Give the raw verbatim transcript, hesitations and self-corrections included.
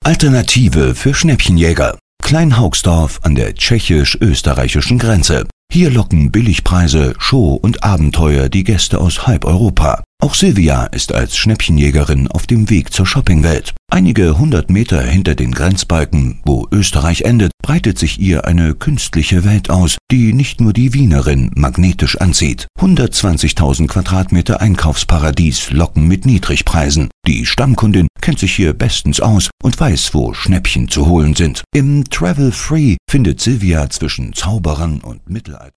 Alternative für Schnäppchenjäger. Klein-Hauxdorf an der tschechisch-österreichischen Grenze. Hier locken Billigpreise, Show und Abenteuer die Gäste aus halb Europa. Auch Silvia ist als Schnäppchenjägerin auf dem Weg zur Shoppingwelt. Einige hundert Meter hinter den Grenzbalken, wo Österreich endet, breitet sich ihr eine künstliche Welt aus, die nicht nur die Wienerin magnetisch anzieht. hundertzwanzigtausend Quadratmeter Einkaufsparadies locken mit Niedrigpreisen. Die Stammkundin kennt sich hier bestens aus und weiß, wo Schnäppchen zu holen sind. Im Travel Free findet Silvia zwischen Zauberern und Mittelalter